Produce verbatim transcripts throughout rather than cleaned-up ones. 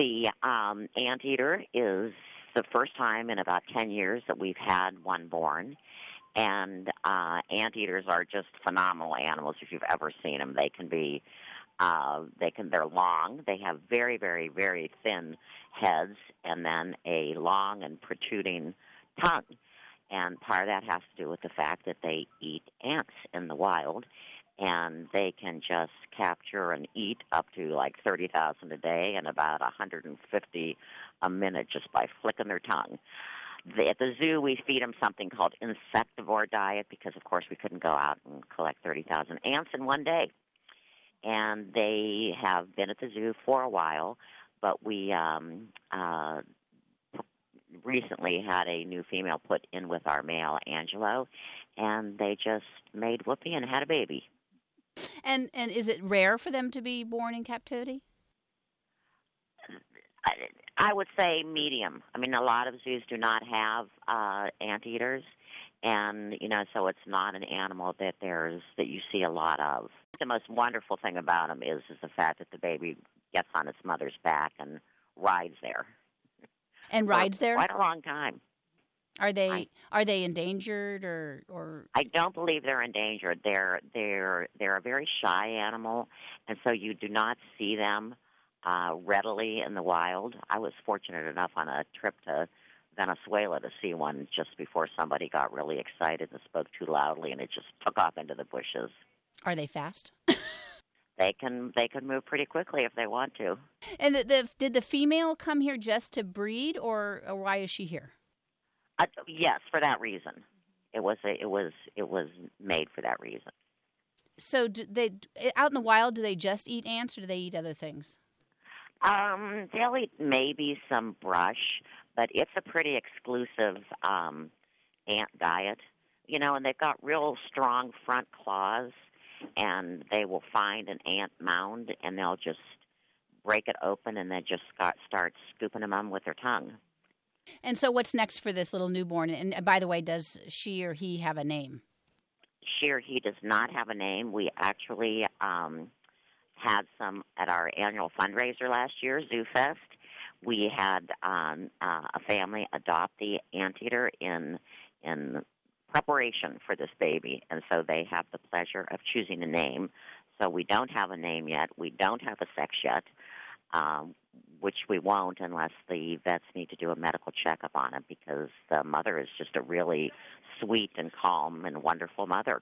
The um, anteater is the first time in about ten years that we've had one born. And uh, anteaters are just phenomenal animals if you've ever seen them. They can be, uh, they can, they're long. They have very, very, very thin heads and then a long and protruding tongue. And part of that has to do with the fact that they eat ants in the wild, and they can just capture and eat up to like thirty thousand a day and about one hundred fifty a minute just by flicking their tongue. The, at the zoo, we feed them something called insectivore diet because, of course, we couldn't go out and collect thirty thousand ants in one day. And they have been at the zoo for a while, but we um, uh, recently had a new female put in with our male, Angelo, and they just made whoopee and had a baby. And and is it rare for them to be born in captivity? I, I would say medium. I mean, a lot of zoos do not have uh, anteaters, and you know, so it's not an animal that there's that you see a lot of. The most wonderful thing about them is is the fact that the baby gets on its mother's back and rides there. And rides there quite a long time. Are they I, are they endangered or, or? I don't believe they're endangered. They're they're they're a very shy animal, and so you do not see them uh, readily in the wild. I was fortunate enough on a trip to Venezuela to see one just before somebody got really excited and spoke too loudly, and it just took off into the bushes. Are they fast? They can they can move pretty quickly if they want to. And the, the, did the female come here just to breed, or, or why is she here? Uh, yes, for that reason. It was a, it was it was made for that reason. So, do they out in the wild? Do they just eat ants, or do they eat other things? Um, they'll eat maybe some brush, but it's a pretty exclusive um, ant diet. You know, and they've got real strong front claws, and they will find an ant mound, and they'll just break it open, and then just start, start scooping them up with their tongue. And so what's next for this little newborn? And by the way, does she or he have a name? She or he does not have a name. We actually um, had some at our annual fundraiser last year, Zoo Fest. We had um, uh, a family adopt the anteater in in preparation for this baby, and so they have the pleasure of choosing a name. So we don't have a name yet. We don't have a sex yet. Um, which we won't unless the vets need to do a medical checkup on it, because the mother is just a really sweet and calm and wonderful mother.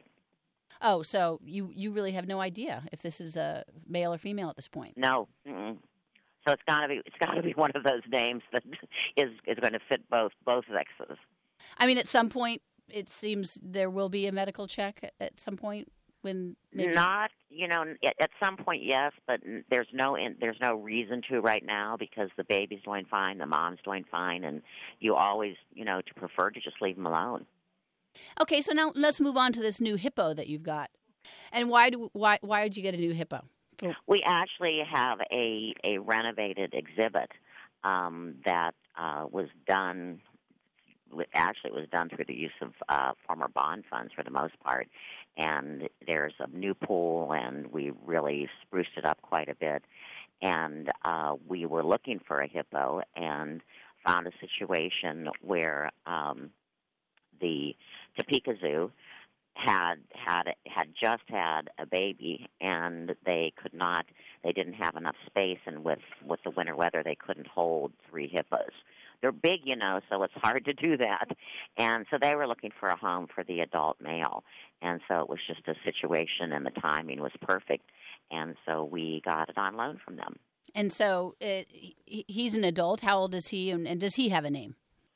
Oh, so you, you really have no idea if this is a male or female at this point? No. Mm-mm. So it's got to be it's got to be one of those names that is is going to fit both both sexes. I mean, at some point, it seems there will be a medical check at some point. When maybe... Not, you know, at some point, yes, but there's no there's no reason to right now, because the baby's doing fine, the mom's doing fine, and you always, you know, to prefer to just leave them alone. Okay, so now let's move on to this new hippo that you've got. And why do why why did you get a new hippo? We actually have a a renovated exhibit um, that uh, was done. Actually, it was done through the use of uh, former bond funds for the most part. And there's a new pool, and we really spruced it up quite a bit. And uh, we were looking for a hippo and found a situation where um, the Topeka Zoo had had had just had a baby, and they could not. They didn't have enough space, and with with the winter weather, they couldn't hold three hippos. They're big, you know, so it's hard to do that. And so they were looking for a home for the adult male. And so it was just a situation, and the timing was perfect. And so we got it on loan from them. And so it, he's an adult. How old is he, and, and does he have a name?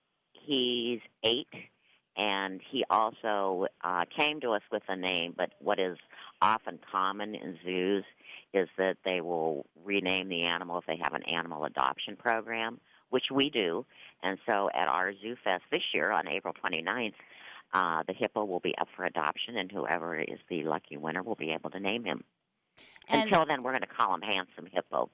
He's eight, and he also uh, came to us with a name, but what is often common in zoos is that they will rename the animal if they have an animal adoption program, which we do. And so at our Zoo Fest this year on April twenty-ninth, uh, the hippo will be up for adoption, and whoever is the lucky winner will be able to name him. And Until then, we're going to call him Handsome Hippo.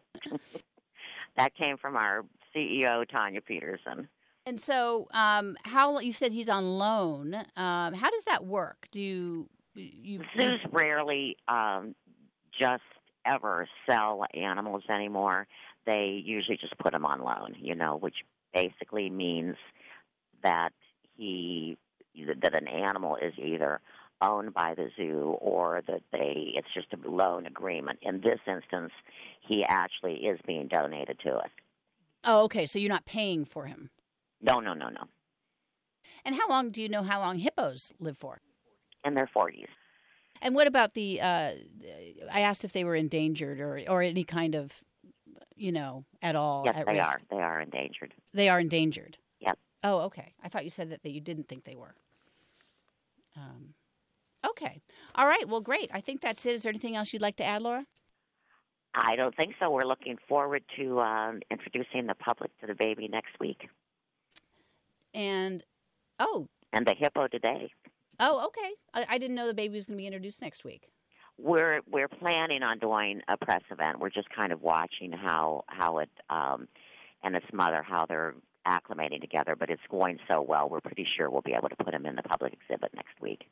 That came from our C E O, Tanya Peterson. And so um, how you said he's on loan. Um, how does that work? Do you... you Zoos rarely um, just ever sell animals anymore. they usually just put him on loan, you know, which basically means that he that an animal is either owned by the zoo or that they it's just a loan agreement. In this instance, he actually is being donated to us. Oh, okay. So you're not paying for him. No, no, no, no. And how long do you know how long hippos live for? In their forties. And what about the? Uh, I asked if they were endangered or or any kind of, you know, at all Yes, at they risk. are. They are endangered. They are endangered. Yep. Oh, okay. I thought you said that, that you didn't think they were. Um, okay. All right. Well, great. I think that's it. Is there anything else you'd like to add, Laura? I don't think so. We're looking forward to um, introducing the public to the baby next week. And, oh. And the hippo today. Oh, okay. I, I didn't know the baby was going to be introduced next week. We're we're planning on doing a press event. We're just kind of watching how how it um, and its mother how they're acclimating together. But it's going so well. We're pretty sure we'll be able to put him in the public exhibit next week.